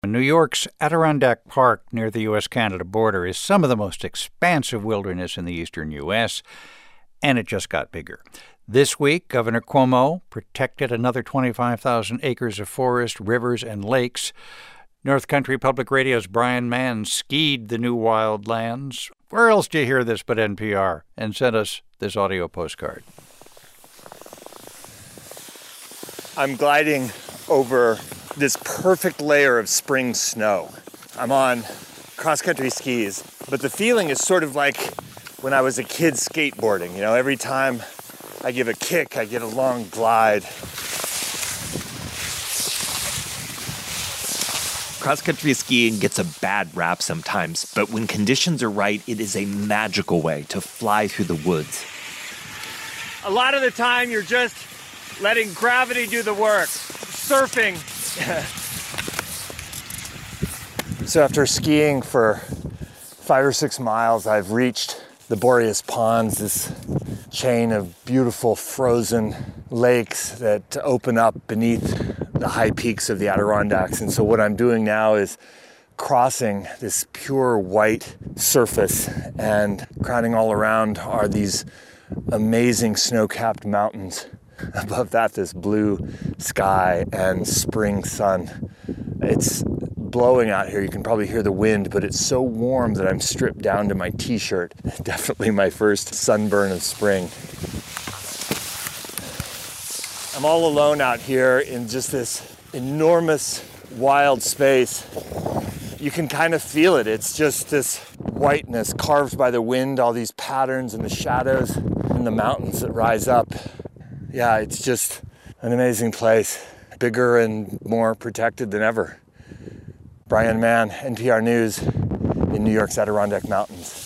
New York's Adirondack Park near the U.S.-Canada border is some of the most expansive wilderness in the eastern U.S., and it just got bigger. This week, Governor Cuomo protected another 25,000 acres of forest, rivers, and lakes. North Country Public Radio's Brian Mann skied the new wildlands. Where else do you hear this but NPR? And sent us this audio postcard. I'm gliding over this perfect layer of spring snow. I'm on cross-country skis, but the feeling is sort of like when I was a kid skateboarding. You know, every time I give a kick, I get a long glide. Cross-country skiing gets a bad rap sometimes, but when conditions are right, it is a magical way to fly through the woods. A lot of the time, you're just letting gravity do the work. Surfing. So after skiing for 5 or 6 miles, I've reached the Boreas Ponds, this chain of beautiful frozen lakes that open up beneath the high peaks of the Adirondacks. And so what I'm doing now is crossing this pure white surface, and crowding all around are these amazing snow-capped mountains. Above that, this blue sky and spring sun. It's blowing out here. You can probably hear the wind, but it's so warm that I'm stripped down to my t-shirt. Definitely my first sunburn of spring. I'm all alone out here in just this enormous wild space. You can kind of feel it. It's just this whiteness carved by the wind, all these patterns and the shadows and the mountains that rise up. Yeah, it's just an amazing place, bigger and more protected than ever. Brian Mann, NPR News, in New York's Adirondack Mountains.